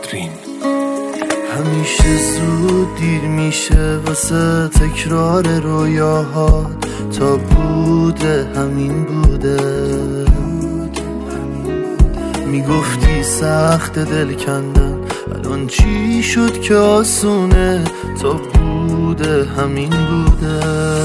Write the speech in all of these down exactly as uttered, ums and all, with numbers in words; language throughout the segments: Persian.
شادرین. همیشه زود دیر میشه واسه تکرار رویاهات، تا بوده همین بوده. میگفتی سخت دل کندن، الان چی شد که آسونه؟ تا بوده همین بوده.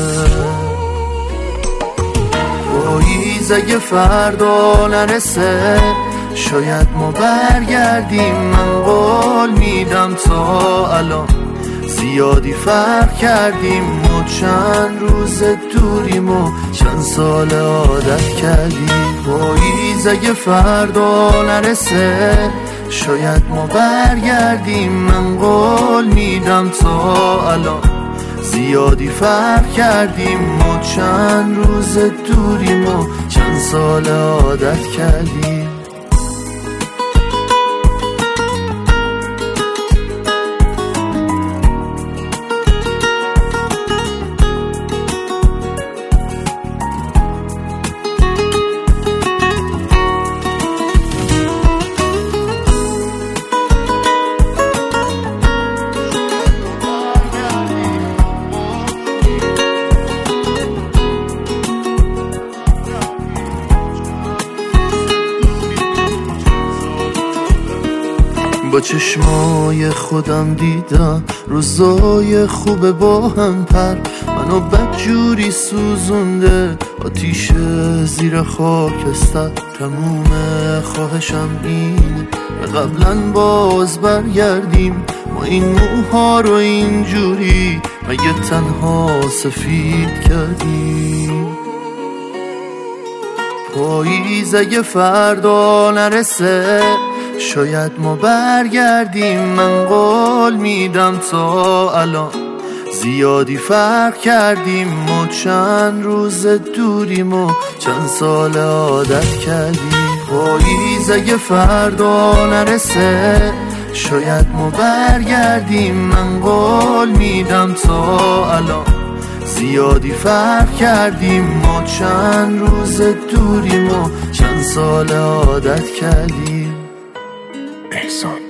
پاییز اگه فردا نرسه شاید ما برگردیم، من قول میدم تا الان زیادی فرق کردیم. ما چند روز دوریم و چند سال عادت کردیم. پاییز اگه فردا نرسه شاید ما برگردیم، من قول میدم تا الان زیادی فرق کردیم. ما چند روز دوریم و چند سال عادت کردیم. با چشمای خودم دیدم روزای خوب با هم پر، منو بدجوری سوزونده آتیش زیر خاکستر. تموم خواهشم اینه قبلا باز برگردیم، ما این موها رو اینجوری مگه تنها سفید کردیم. پاییز اگه فردا نرسه شاید ما برگردیم، من قول میدم تا الان زیادی فرق کردیم. ما چند روز دوریم و چند سال عادت کردیم. پاییز اگه فردا نرسه شاید ما برگردیم، من قول میدم تا الان زیادی فرق کردیم. ما چند روز دوریم و چند سال عادت کردیم. احسان